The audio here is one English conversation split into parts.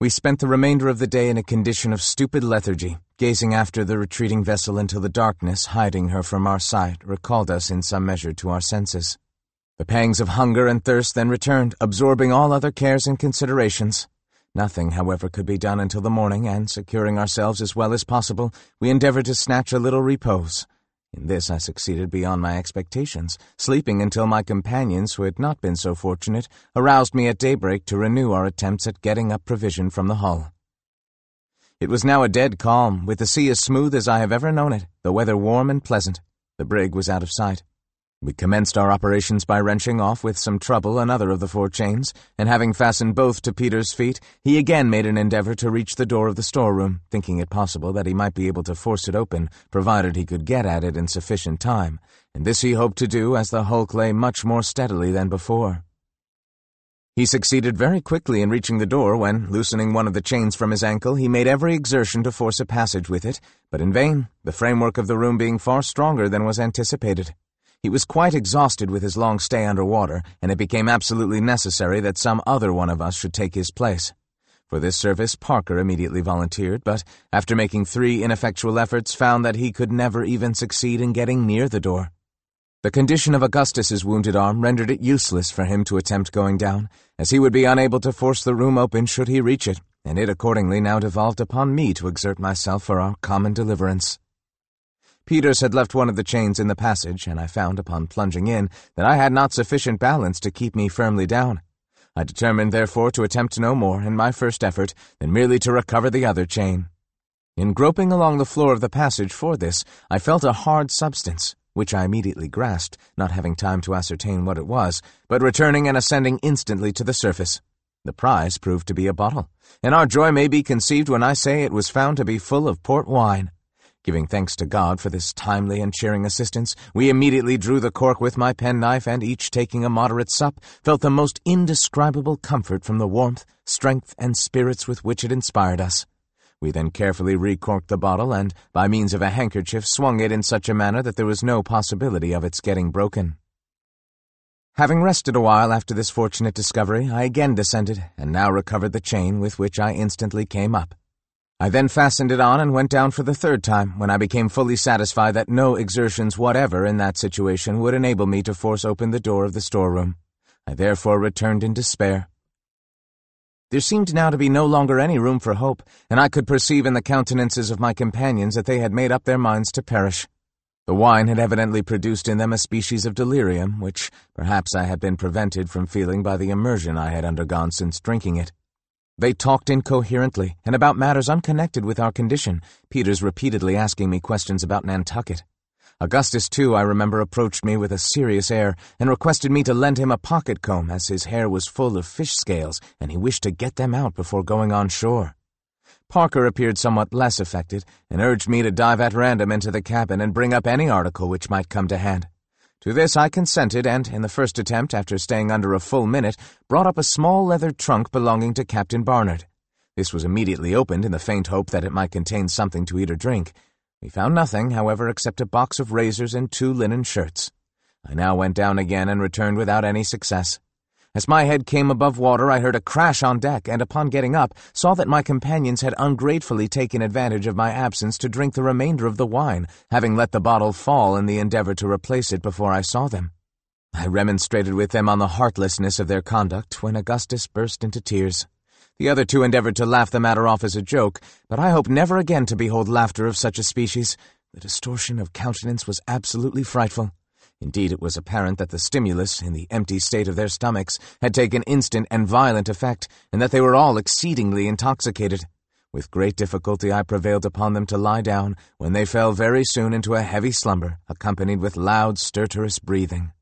We spent the remainder of the day in a condition of stupid lethargy, gazing after the retreating vessel until the darkness, hiding her from our sight, recalled us in some measure to our senses. The pangs of hunger and thirst then returned, absorbing all other cares and considerations. Nothing, however, could be done until the morning, and, securing ourselves as well as possible, we endeavored to snatch a little repose. In this I succeeded beyond my expectations, sleeping until my companions, who had not been so fortunate, aroused me at daybreak to renew our attempts at getting up provision from the hull. It was now a dead calm, with the sea as smooth as I have ever known it, the weather warm and pleasant. The brig was out of sight. We commenced our operations by wrenching off with some trouble another of the 4 chains, and having fastened both to Peter's feet, he again made an endeavor to reach the door of the storeroom, thinking it possible that he might be able to force it open, provided he could get at it in sufficient time, and this he hoped to do as the hulk lay much more steadily than before. He succeeded very quickly in reaching the door when, loosening one of the chains from his ankle, he made every exertion to force a passage with it, but in vain, the framework of the room being far stronger than was anticipated. He was quite exhausted with his long stay under water, and it became absolutely necessary that some other one of us should take his place. For this service Parker immediately volunteered, but, after making 3 ineffectual efforts, found that he could never even succeed in getting near the door. The condition of Augustus's wounded arm rendered it useless for him to attempt going down, as he would be unable to force the room open should he reach it, and it accordingly now devolved upon me to exert myself for our common deliverance. Peters had left one of the chains in the passage, and I found, upon plunging in, that I had not sufficient balance to keep me firmly down. I determined, therefore, to attempt no more, in my first effort, than merely to recover the other chain. In groping along the floor of the passage for this, I felt a hard substance, which I immediately grasped, not having time to ascertain what it was, but returning and ascending instantly to the surface. The prize proved to be a bottle, and our joy may be conceived when I say it was found to be full of port wine. Giving thanks to God for this timely and cheering assistance, we immediately drew the cork with my penknife, and each taking a moderate sup, felt the most indescribable comfort from the warmth, strength, and spirits with which it inspired us. We then carefully recorked the bottle, and, by means of a handkerchief, swung it in such a manner that there was no possibility of its getting broken. Having rested a while after this fortunate discovery, I again descended, and now recovered the chain, with which I instantly came up. I then fastened it on and went down for the 3rd time, when I became fully satisfied that no exertions whatever in that situation would enable me to force open the door of the storeroom. I therefore returned in despair. There seemed now to be no longer any room for hope, and I could perceive in the countenances of my companions that they had made up their minds to perish. The wine had evidently produced in them a species of delirium, which perhaps I had been prevented from feeling by the immersion I had undergone since drinking it. They talked incoherently, and about matters unconnected with our condition, Peters repeatedly asking me questions about Nantucket. Augustus, too, I remember, approached me with a serious air, and requested me to lend him a pocket-comb, as his hair was full of fish scales, and he wished to get them out before going on shore. Parker appeared somewhat less affected, and urged me to dive at random into the cabin and bring up any article which might come to hand. To this I consented, and, in the first attempt, after staying under a full minute, brought up a small leather trunk belonging to Captain Barnard. This was immediately opened in the faint hope that it might contain something to eat or drink. We found nothing, however, except a box of razors and 2 linen shirts. I now went down again and returned without any success. As my head came above water, I heard a crash on deck, and upon getting up, saw that my companions had ungratefully taken advantage of my absence to drink the remainder of the wine, having let the bottle fall in the endeavor to replace it before I saw them. I remonstrated with them on the heartlessness of their conduct, when Augustus burst into tears. The other 2 endeavored to laugh the matter off as a joke, but I hope never again to behold laughter of such a species. The distortion of countenance was absolutely frightful. Indeed, it was apparent that the stimulus, in the empty state of their stomachs, had taken instant and violent effect, and that they were all exceedingly intoxicated. With great difficulty I prevailed upon them to lie down, when they fell very soon into a heavy slumber, accompanied with loud, stertorous breathing.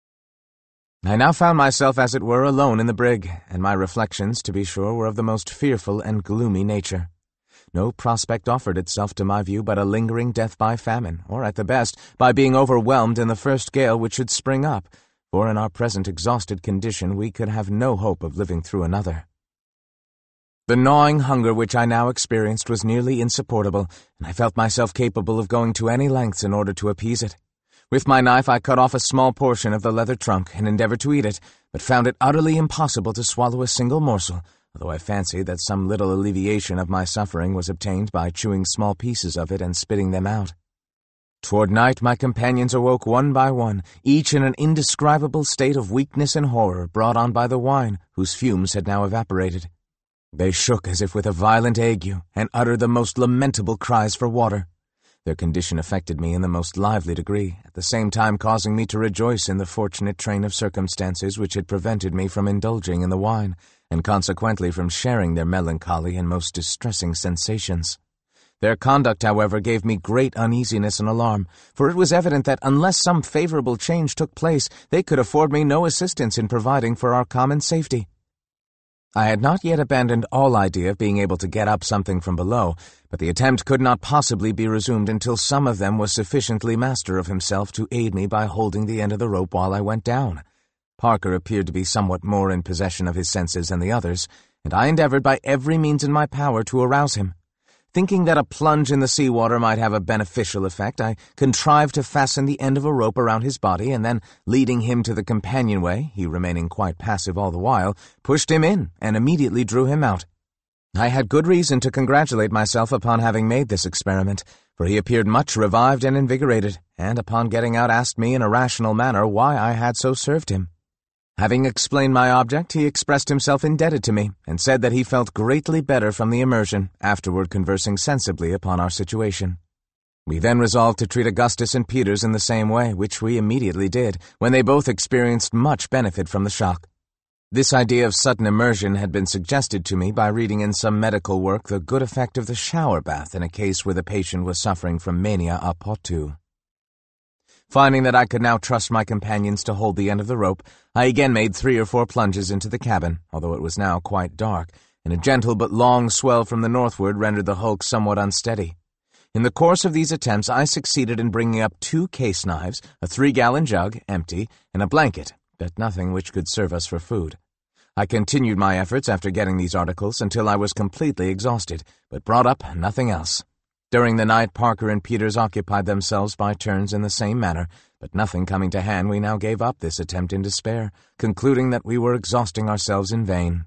I now found myself, as it were, alone in the brig, and my reflections, to be sure, were of the most fearful and gloomy nature. No prospect offered itself to my view but a lingering death by famine, or, at the best, by being overwhelmed in the first gale which should spring up, for in our present exhausted condition we could have no hope of living through another. The gnawing hunger which I now experienced was nearly insupportable, and I felt myself capable of going to any lengths in order to appease it. With my knife I cut off a small portion of the leather trunk and endeavored to eat it, but found it utterly impossible to swallow a single morsel, although I fancied that some little alleviation of my suffering was obtained by chewing small pieces of it and spitting them out. Toward night my companions awoke one by one, each in an indescribable state of weakness and horror brought on by the wine, whose fumes had now evaporated. They shook as if with a violent ague, and uttered the most lamentable cries for water. Their condition affected me in the most lively degree, at the same time causing me to rejoice in the fortunate train of circumstances which had prevented me from indulging in the wine, and consequently from sharing their melancholy and most distressing sensations. Their conduct, however, gave me great uneasiness and alarm, for it was evident that unless some favorable change took place, they could afford me no assistance in providing for our common safety. I had not yet abandoned all idea of being able to get up something from below, but the attempt could not possibly be resumed until some of them was sufficiently master of himself to aid me by holding the end of the rope while I went down. Parker appeared to be somewhat more in possession of his senses than the others, and I endeavored by every means in my power to arouse him. Thinking that a plunge in the sea-water might have a beneficial effect, I contrived to fasten the end of a rope around his body, and then, leading him to the companionway, he remaining quite passive all the while, pushed him in and immediately drew him out. I had good reason to congratulate myself upon having made this experiment, for he appeared much revived and invigorated, and upon getting out asked me in a rational manner why I had so served him. Having explained my object, he expressed himself indebted to me, and said that he felt greatly better from the immersion, afterward conversing sensibly upon our situation. We then resolved to treat Augustus and Peters in the same way, which we immediately did, when they both experienced much benefit from the shock. This idea of sudden immersion had been suggested to me by reading in some medical work the good effect of the shower bath in a case where the patient was suffering from mania a potu. Finding that I could now trust my companions to hold the end of the rope, I again made 3 or 4 plunges into the cabin, although it was now quite dark, and a gentle but long swell from the northward rendered the hulk somewhat unsteady. In the course of these attempts I succeeded in bringing up 2 case knives, a 3-gallon jug, empty, and a blanket, but nothing which could serve us for food. I continued my efforts after getting these articles until I was completely exhausted, but brought up nothing else. During the night, Parker and Peters occupied themselves by turns in the same manner, but nothing coming to hand, we now gave up this attempt in despair, concluding that we were exhausting ourselves in vain.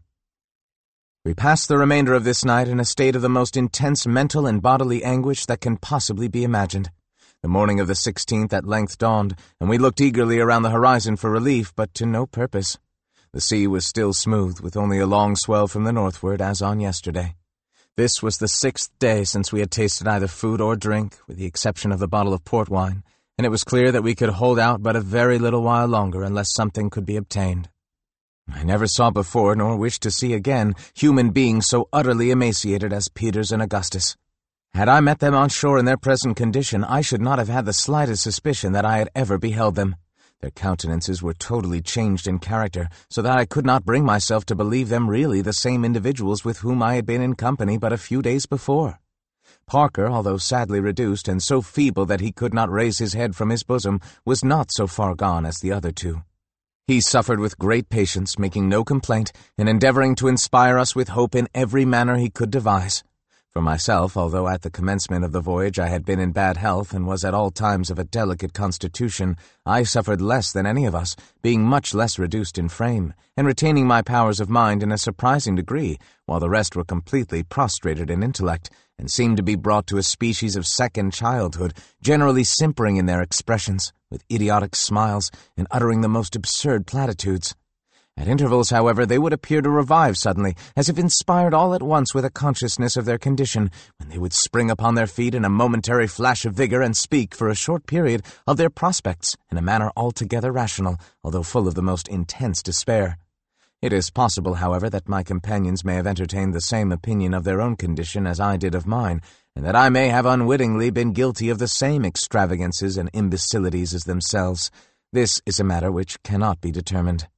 We passed the remainder of this night in a state of the most intense mental and bodily anguish that can possibly be imagined. The morning of the 16th at length dawned, and we looked eagerly around the horizon for relief, but to no purpose. The sea was still smooth, with only a long swell from the northward, as on yesterday. This was the 6th day since we had tasted either food or drink, with the exception of the bottle of port wine, and it was clear that we could hold out but a very little while longer unless something could be obtained. I never saw before, nor wish to see again, human beings so utterly emaciated as Peters and Augustus. Had I met them on shore in their present condition, I should not have had the slightest suspicion that I had ever beheld them. Their countenances were totally changed in character, so that I could not bring myself to believe them really the same individuals with whom I had been in company but a few days before. Parker, although sadly reduced and so feeble that he could not raise his head from his bosom, was not so far gone as the other 2. He suffered with great patience, making no complaint, and endeavoring to inspire us with hope in every manner he could devise. For myself, although at the commencement of the voyage I had been in bad health and was at all times of a delicate constitution, I suffered less than any of us, being much less reduced in frame, and retaining my powers of mind in a surprising degree, while the rest were completely prostrated in intellect, and seemed to be brought to a species of second childhood, generally simpering in their expressions, with idiotic smiles, and uttering the most absurd platitudes. At intervals, however, they would appear to revive suddenly, as if inspired all at once with a consciousness of their condition, when they would spring upon their feet in a momentary flash of vigor and speak, for a short period, of their prospects in a manner altogether rational, although full of the most intense despair. It is possible, however, that my companions may have entertained the same opinion of their own condition as I did of mine, and that I may have unwittingly been guilty of the same extravagances and imbecilities as themselves. This is a matter which cannot be determined.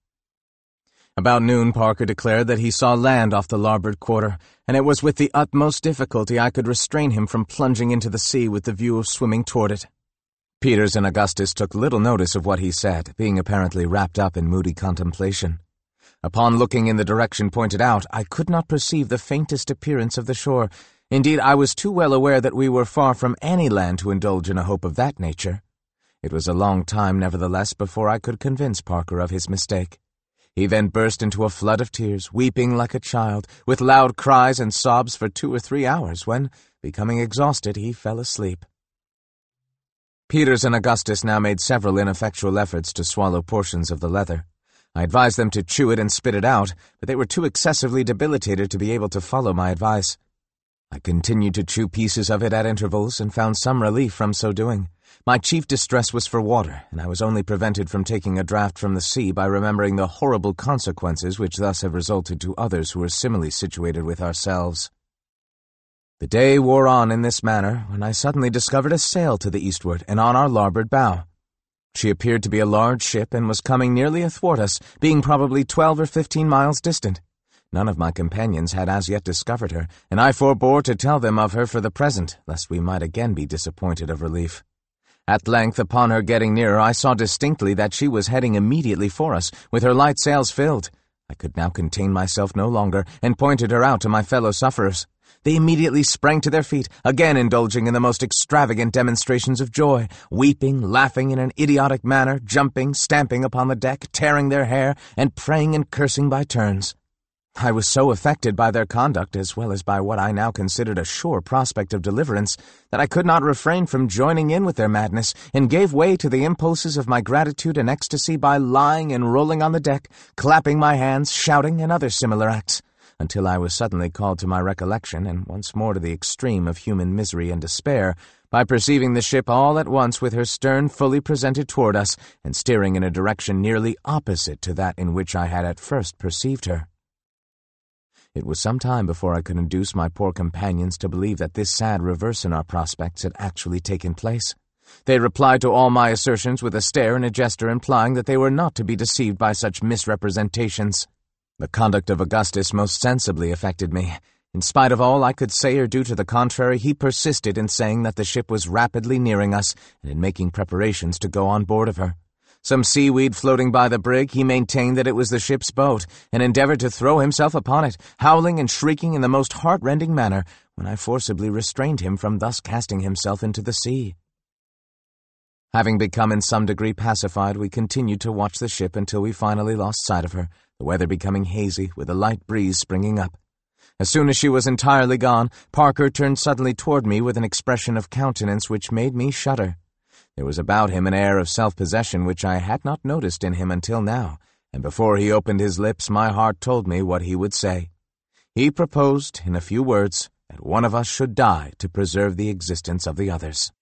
About noon, Parker declared that he saw land off the larboard quarter, and it was with the utmost difficulty I could restrain him from plunging into the sea with the view of swimming toward it. Peters and Augustus took little notice of what he said, being apparently wrapped up in moody contemplation. Upon looking in the direction pointed out, I could not perceive the faintest appearance of the shore. Indeed, I was too well aware that we were far from any land to indulge in a hope of that nature. It was a long time, nevertheless, before I could convince Parker of his mistake. He then burst into a flood of tears, weeping like a child, with loud cries and sobs for 2 or 3 hours, when, becoming exhausted, he fell asleep. Peters and Augustus now made several ineffectual efforts to swallow portions of the leather. I advised them to chew it and spit it out, but they were too excessively debilitated to be able to follow my advice. I continued to chew pieces of it at intervals and found some relief from so doing. My chief distress was for water, and I was only prevented from taking a draught from the sea by remembering the horrible consequences which thus have resulted to others who were similarly situated with ourselves. The day wore on in this manner when I suddenly discovered a sail to the eastward and on our larboard bow. She appeared to be a large ship and was coming nearly athwart us, being probably 12 or 15 miles distant. None of my companions had as yet discovered her, and I forbore to tell them of her for the present, lest we might again be disappointed of relief. At length, upon her getting nearer, I saw distinctly that she was heading immediately for us, with her light sails filled. I could now contain myself no longer, and pointed her out to my fellow sufferers. They immediately sprang to their feet, again indulging in the most extravagant demonstrations of joy, weeping, laughing in an idiotic manner, jumping, stamping upon the deck, tearing their hair, and praying and cursing by turns. I was so affected by their conduct, as well as by what I now considered a sure prospect of deliverance, that I could not refrain from joining in with their madness, and gave way to the impulses of my gratitude and ecstasy by lying and rolling on the deck, clapping my hands, shouting, and other similar acts, until I was suddenly called to my recollection, and once more to the extreme of human misery and despair, by perceiving the ship all at once with her stern fully presented toward us, and steering in a direction nearly opposite to that in which I had at first perceived her. It was some time before I could induce my poor companions to believe that this sad reverse in our prospects had actually taken place. They replied to all my assertions with a stare and a gesture implying that they were not to be deceived by such misrepresentations. The conduct of Augustus most sensibly affected me. In spite of all I could say or do to the contrary, he persisted in saying that the ship was rapidly nearing us, and in making preparations to go on board of her. Some seaweed floating by the brig, he maintained that it was the ship's boat, and endeavored to throw himself upon it, howling and shrieking in the most heart-rending manner, when I forcibly restrained him from thus casting himself into the sea. Having become in some degree pacified, we continued to watch the ship until we finally lost sight of her, the weather becoming hazy, with a light breeze springing up. As soon as she was entirely gone, Parker turned suddenly toward me with an expression of countenance which made me shudder. There was about him an air of self-possession which I had not noticed in him until now, and before he opened his lips my heart told me what he would say. He proposed, in a few words, that one of us should die to preserve the existence of the others.